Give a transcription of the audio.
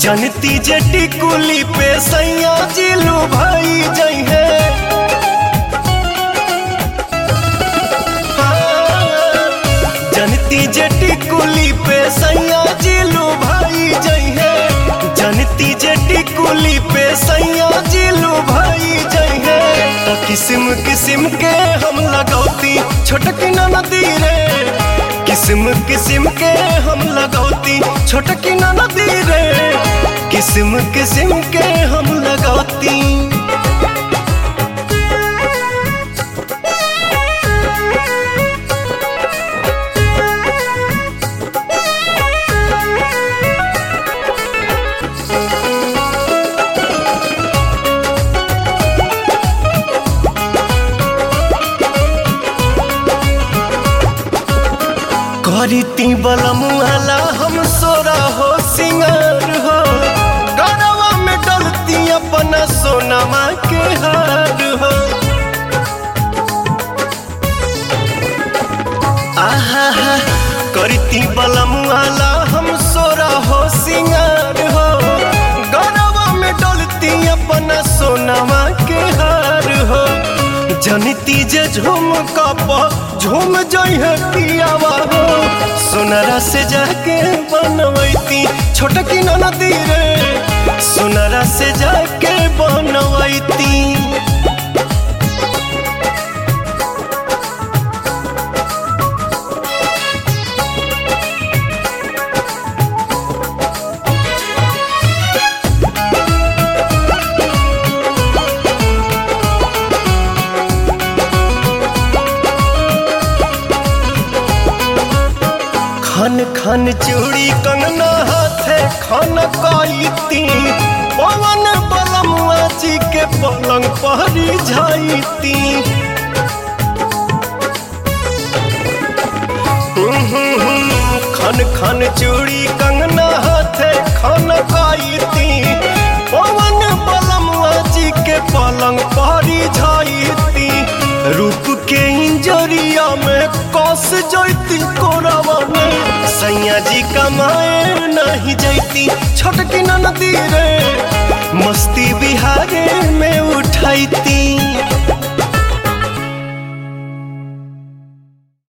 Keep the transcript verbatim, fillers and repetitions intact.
जनती जेटी कुली पे सैया जिलू भाई जई है। जनती जेटी कुली पे सैया जिलू भाई जई है। जनती जेटी कुली पे सैया जिलू भाई जई है। तो किस्म किस्म के हम लगौती छोटकी नदी रे। किस्म किस्म के हम लगौती छोटकी नदी रे। किस्म किस्म के हम लगौती। करीती बलमुआला हम सोरा हो सिंगार हो। गरवा में डलती अपना सोनमा के हार हो। आहा हा करीती बलमुआला हम सोरा हो सिंगार हो। गरवा में डलती अपना सोनमा के हार हो। जनती जे झूम कप झूम जई है पियावा हो। सोनरा से जाके बनवैती छोटकी नदी रे। सोनरा से जाके बनवैती। खन खन चूड़ी कंगना हाथे खन कईती। पवन बलमुआ जी के पलंग पहरी जाईती। खन खन चूड़ी कंगना हाथे खन कईती। पवन बलमुआ जी के पलंग पहरी जाईती। रूप के इंजरिया में कस जैती कोरावा में। सैया जी कमाए नहीं जैती छोटकी नदी रे। मस्ती बिहारे में उठाईती।